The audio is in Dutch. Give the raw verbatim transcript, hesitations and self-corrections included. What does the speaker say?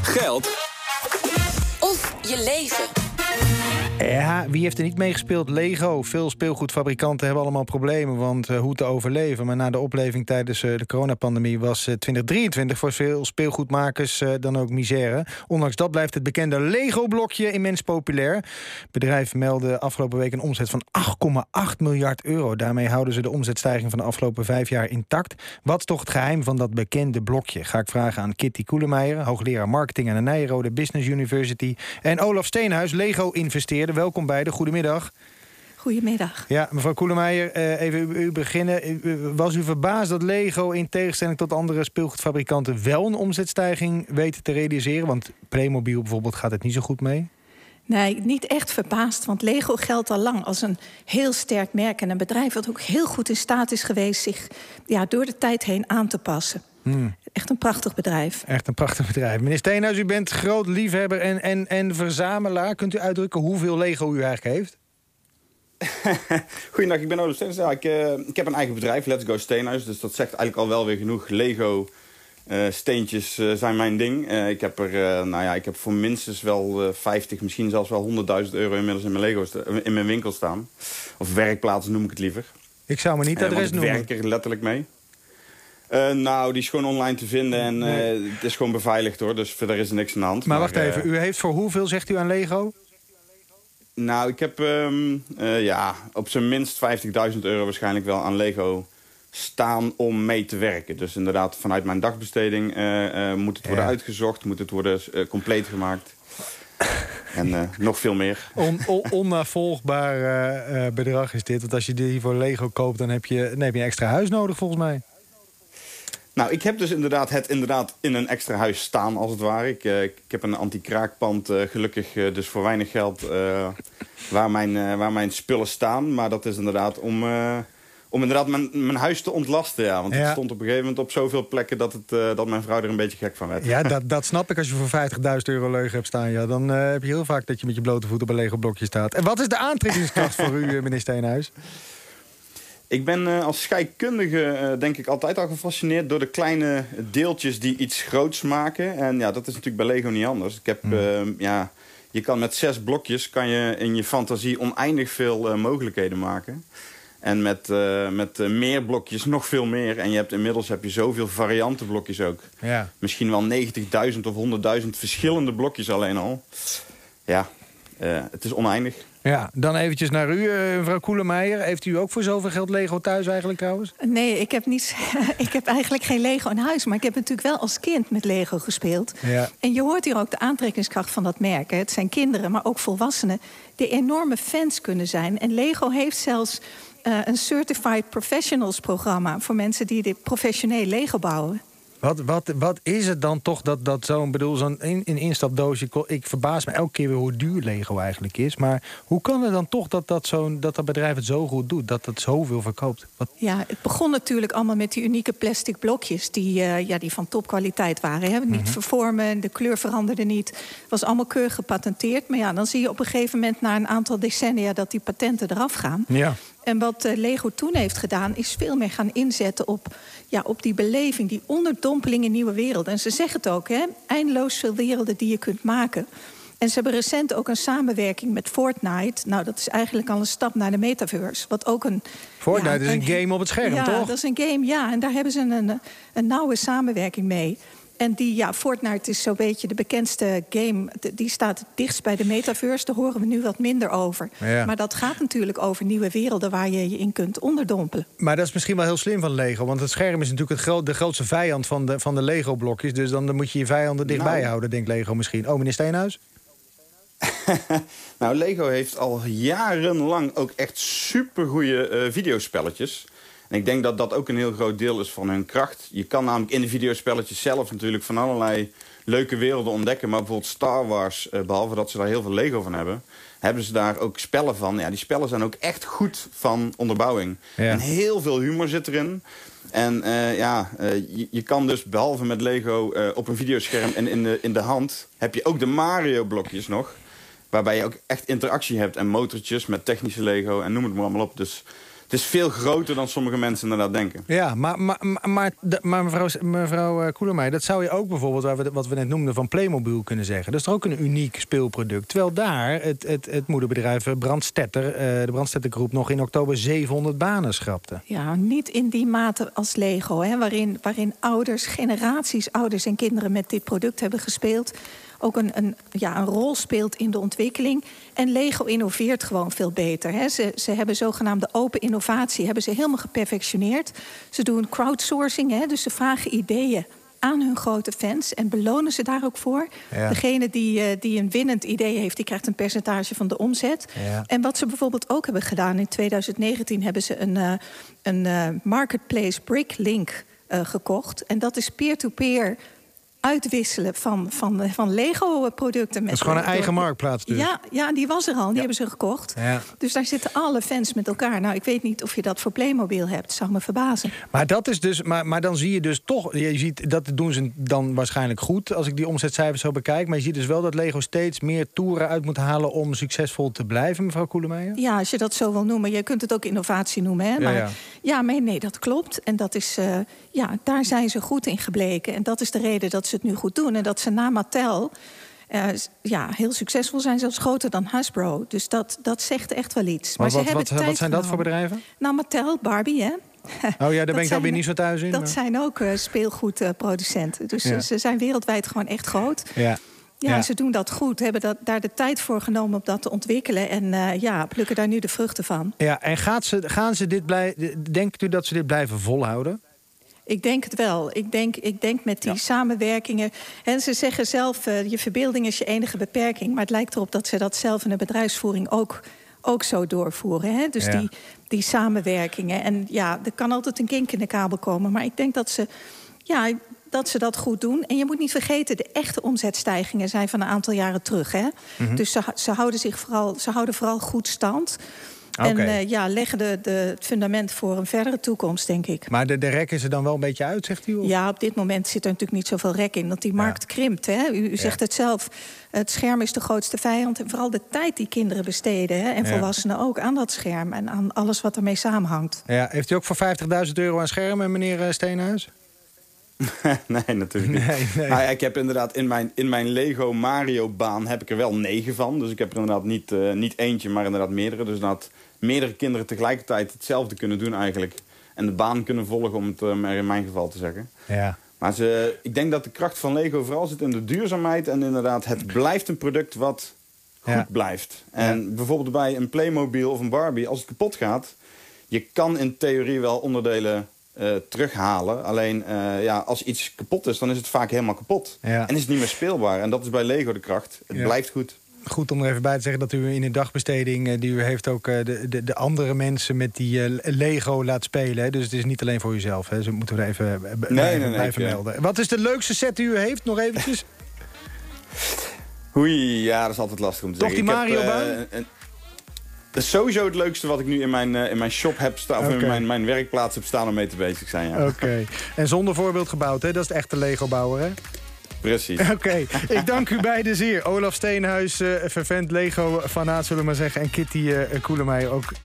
geld of je leven. Ja, wie heeft er niet meegespeeld? Lego. Veel speelgoedfabrikanten hebben allemaal problemen, want uh, hoe te overleven. Maar na de opleving tijdens uh, de coronapandemie was uh, twintig drieëntwintig voor veel speelgoedmakers uh, dan ook misère. Ondanks dat blijft het bekende Lego-blokje immens populair. Het bedrijf meldde afgelopen week een omzet van acht komma acht miljard euro. Daarmee houden ze de omzetstijging van de afgelopen vijf jaar intact. Wat is toch het geheim van dat bekende blokje? Ga ik vragen aan Kitty Koelemeijer, hoogleraar marketing aan de Nijrode Business University. En Olaf Steenhuis, Lego-investeerder. Welkom beiden, goedemiddag. Goedemiddag. Ja, mevrouw Koelemeijer, uh, even u, u beginnen. Uh, was u verbaasd dat Lego in tegenstelling tot andere speelgoedfabrikanten wel een omzetstijging weet te realiseren? Want Playmobil bijvoorbeeld gaat het niet zo goed mee. Nee, niet echt verbaasd, want Lego geldt al lang als een heel sterk merk en een bedrijf dat ook heel goed in staat is geweest zich ja, door de tijd heen aan te passen. Hmm. Echt een prachtig bedrijf. Echt een prachtig bedrijf. Meneer Steenhuis, u bent groot liefhebber en, en, en verzamelaar. Kunt u uitdrukken hoeveel Lego u eigenlijk heeft? Goedendag, ik ben Olaf Steenhuis. Ja, ik, uh, ik heb een eigen bedrijf, Let's Go Steenhuis. Dus dat zegt eigenlijk al wel weer genoeg. Lego uh, steentjes uh, zijn mijn ding. Uh, ik heb er, uh, nou ja, ik heb voor minstens wel uh, vijftig, misschien zelfs wel honderdduizend euro inmiddels in mijn, Lego sta- in mijn winkel staan. Of werkplaats noem ik het liever. Ik zou me niet het adres uh, noemen. Ik werk er letterlijk mee. Uh, nou, die is gewoon online te vinden en uh, nee. Het is gewoon beveiligd hoor, dus verder is er niks aan de hand. Maar, maar wacht even, uh, u heeft voor hoeveel, zegt u, aan Lego? Nou, ik heb um, uh, ja, op zijn minst vijftigduizend euro waarschijnlijk wel aan Lego staan om mee te werken. Dus inderdaad, vanuit mijn dagbesteding uh, uh, moet het worden ja. uitgezocht, moet het worden uh, compleet gemaakt. En uh, nog veel meer. On, on, onnavolgbaar uh, uh, bedrag is dit. Want als je die voor Lego koopt, dan heb je, dan heb je een extra huis nodig volgens mij. Nou, ik heb dus inderdaad het inderdaad in een extra huis staan, als het ware. Ik, uh, ik heb een anti-kraakpand, uh, gelukkig uh, dus voor weinig geld, uh, waar, mijn, uh, waar mijn spullen staan. Maar dat is inderdaad om, uh, om inderdaad mijn, mijn huis te ontlasten. Ja. Want ja. het stond op een gegeven moment op zoveel plekken dat, het, uh, dat mijn vrouw er een beetje gek van werd. Ja, dat, dat snap ik. Als je voor vijftigduizend euro leugen hebt staan, ja, dan uh, heb je heel vaak dat je met je blote voet op een Lego blokje staat. En wat is de aantrekkingskracht voor u, meneer Steenhuis? Ik ben uh, als scheikundige uh, denk ik altijd al gefascineerd door de kleine deeltjes die iets groots maken. En ja, dat is natuurlijk bij Lego niet anders. Ik heb, uh, ja, je kan met zes blokjes kan je in je fantasie oneindig veel uh, mogelijkheden maken. En met, uh, met uh, meer blokjes nog veel meer. En je hebt, inmiddels heb je zoveel varianten blokjes ook. Ja. Misschien wel negentigduizend of honderdduizend verschillende blokjes alleen al. Ja, uh, het is oneindig. Ja, dan eventjes naar u, uh, mevrouw Koelemeijer. Heeft u ook voor zoveel geld Lego thuis eigenlijk trouwens? Nee, ik heb, niet, ik heb eigenlijk geen Lego in huis. Maar ik heb natuurlijk wel als kind met Lego gespeeld. Ja. En je hoort hier ook de aantrekkingskracht van dat merk. Hè. Het zijn kinderen, maar ook volwassenen, die enorme fans kunnen zijn. En Lego heeft zelfs uh, een Certified Professionals programma voor mensen die dit professioneel Lego bouwen. Wat, wat, wat is het dan toch dat, dat zo'n bedoel, zo'n in, in instapdoosje... Ik verbaas me elke keer weer hoe duur Lego eigenlijk is. Maar hoe kan het dan toch dat dat, zo'n, dat, dat bedrijf het zo goed doet? Dat het zoveel verkoopt? Wat... Ja, het begon natuurlijk allemaal met die unieke plastic blokjes... die, uh, ja, die van topkwaliteit waren. Hè? Niet mm-hmm. vervormen, de kleur veranderde niet. Het was allemaal keurig gepatenteerd. Maar ja, dan zie je op een gegeven moment na een aantal decennia... dat die patenten eraf gaan. Ja. En wat uh, Lego toen heeft gedaan, is veel meer gaan inzetten op, ja, op die beleving, die onderdompeling in nieuwe werelden. En ze zeggen het ook, hè, eindeloos veel werelden die je kunt maken. En ze hebben recent ook een samenwerking met Fortnite. Nou, dat is eigenlijk al een stap naar de metaverse. Wat ook een, Fortnite ja, is een, een game op het scherm, ja, toch? Ja, dat is een game, ja. En daar hebben ze een, een nauwe samenwerking mee. En die, ja, Fortnite is zo'n beetje de bekendste game. Die staat het dichtst bij de metaverse. Daar horen we nu wat minder over. Ja. Maar dat gaat natuurlijk over nieuwe werelden waar je je in kunt onderdompelen. Maar dat is misschien wel heel slim van Lego. Want het scherm is natuurlijk het gro- de grootste vijand van de, van de Lego-blokjes. Dus dan moet je je vijanden dichtbij nou. houden, denkt Lego misschien. Oh, meneer Steenhuis? Nou, Lego heeft al jarenlang ook echt supergoeie uh, videospelletjes. En ik denk dat dat ook een heel groot deel is van hun kracht. Je kan namelijk in de videospelletjes zelf natuurlijk van allerlei leuke werelden ontdekken. Maar bijvoorbeeld Star Wars, uh, behalve dat ze daar heel veel Lego van hebben... hebben ze daar ook spellen van. Ja, die spellen zijn ook echt goed van onderbouwing. Ja. En heel veel humor zit erin. En uh, ja, uh, je, je kan dus behalve met Lego uh, op een videoscherm en in de, in de hand... heb je ook de Mario-blokjes nog... waarbij je ook echt interactie hebt en motortjes met technische Lego en noem het maar allemaal op. Dus het is veel groter dan sommige mensen inderdaad denken. Ja, maar, maar, maar, maar mevrouw, mevrouw Koelemeijer, dat zou je ook bijvoorbeeld, waar we, wat we net noemden, van Playmobil kunnen zeggen. Dat is toch ook een uniek speelproduct. Terwijl daar het, het, het moederbedrijf Brandstetter, uh, de Brandstetter Groep, nog in oktober zevenhonderd banen schrapte. Ja, niet in die mate als Lego, hè, waarin, waarin ouders, generaties ouders en kinderen met dit product hebben gespeeld. Ook een, een, ja, een rol speelt in de ontwikkeling. En Lego innoveert gewoon veel beter. Hè. Ze, ze hebben zogenaamde open innovatie, hebben ze helemaal geperfectioneerd. Ze doen crowdsourcing, hè, dus ze vragen ideeën aan hun grote fans en belonen ze daar ook voor. Ja. Degene die, uh, die een winnend idee heeft, die krijgt een percentage van de omzet. Ja. En wat ze bijvoorbeeld ook hebben gedaan in twintig negentien, hebben ze een, uh, een uh, marketplace Bricklink uh, gekocht. En dat is peer-to-peer uitwisselen van, van, van Lego-producten. Dat is gewoon een eigen marktplaats dus. Ja, ja, die was er al. Die ja. hebben ze gekocht. Ja. Dus daar zitten alle fans met elkaar. Nou, ik weet niet of je dat voor Playmobil hebt. Zou me verbazen. Maar dat is dus, maar, maar dan zie je dus toch, je ziet, dat doen ze dan waarschijnlijk goed als ik die omzetcijfers zo bekijk. Maar je ziet dus wel dat Lego steeds meer toeren uit moet halen om succesvol te blijven, mevrouw Koelemeijer? Ja, als je dat zo wil noemen. Je kunt het ook innovatie noemen. Hè? Maar, ja, ja. ja maar nee, dat klopt. En dat is, uh, ja, daar zijn ze goed in gebleken. En dat is de reden dat ze het nu goed doen. En dat ze na Mattel uh, ja, heel succesvol zijn, zelfs groter dan Hasbro. Dus dat, dat zegt echt wel iets. Maar, maar ze wat, wat, wat zijn dat voor bedrijven? Nou, Mattel, Barbie, hè. Oh ja, daar ben ik dan weer niet zo thuis in. Dat maar... zijn ook uh, speelgoedproducenten. Dus ja. ze zijn wereldwijd gewoon echt groot. Ja. Ja, ja, ze doen dat goed. Hebben dat, daar de tijd voor genomen om dat te ontwikkelen. En uh, ja, plukken daar nu de vruchten van. Ja, en gaat ze, gaan ze dit blij, denkt u dat ze dit blijven volhouden? Ik denk het wel. Ik denk, ik denk met die ja. samenwerkingen. En ze zeggen zelf, uh, je verbeelding is je enige beperking. Maar het lijkt erop dat ze dat zelf in de bedrijfsvoering ook, ook zo doorvoeren. Hè? Dus ja. die, die samenwerkingen. En ja, er kan altijd een kink in de kabel komen. Maar ik denk dat ze, ja, dat ze dat goed doen. En je moet niet vergeten, de echte omzetstijgingen zijn van een aantal jaren terug. Hè? Mm-hmm. Dus ze, ze, houden zich vooral, ze houden vooral goed stand. Okay. En uh, ja, leggen de, de, het fundament voor een verdere toekomst, denk ik. Maar de, de rek is er dan wel een beetje uit, zegt u? Of? Ja, op dit moment zit er natuurlijk niet zoveel rek in. Want die markt ja. krimpt, hè? U, u zegt ja. het zelf. Het scherm is de grootste vijand. En vooral de tijd die kinderen besteden, hè? En ja. volwassenen ook, aan dat scherm. En aan alles wat ermee samenhangt. Ja, heeft u ook voor vijftigduizend euro aan schermen, meneer Steenhuis? Nee, natuurlijk niet. Nee, nee. Nou ja, ik heb inderdaad in mijn, in mijn Lego Mario-baan heb ik er wel negen van. Dus ik heb er inderdaad niet, uh, niet eentje, maar inderdaad meerdere. Dus dat meerdere kinderen tegelijkertijd hetzelfde kunnen doen eigenlijk. En de baan kunnen volgen, om het uh, in mijn geval te zeggen. Ja. Maar ze, ik denk dat de kracht van Lego vooral zit in de duurzaamheid. En inderdaad, het blijft een product wat goed ja. blijft. En ja. bijvoorbeeld bij een Playmobil of een Barbie, als het kapot gaat, je kan in theorie wel onderdelen Uh, terughalen. Alleen uh, ja, als iets kapot is, dan is het vaak helemaal kapot. Ja. En is het niet meer speelbaar. En dat is bij Lego de kracht. Het ja. blijft goed. Goed om er even bij te zeggen dat u in de dagbesteding uh, die u heeft ook uh, de, de, de andere mensen met die uh, Lego laat spelen. Hè? Dus het is niet alleen voor uzelf. Hè? Dus moeten we er even uh, b- nee, nee, blijven nee, melden. Ja. Wat is de leukste set die u heeft? Nog eventjes. Oei, ja, dat is altijd lastig om te Toch zeggen. Toch die Mario-baan? Uh, Dat is sowieso het leukste wat ik nu in mijn, uh, in mijn shop heb staan, okay. of in mijn, mijn werkplaats heb staan om mee te bezig zijn. Ja. Oké. Okay. En zonder voorbeeld gebouwd, hè? Dat is de echte Lego-bouwer, hè? Precies. Oké. Okay. Ik dank u beiden zeer. Olaf Steenhuis, uh, fervent Lego-fanaat, zullen we maar zeggen. En Kitty uh, Koelemeijer ook.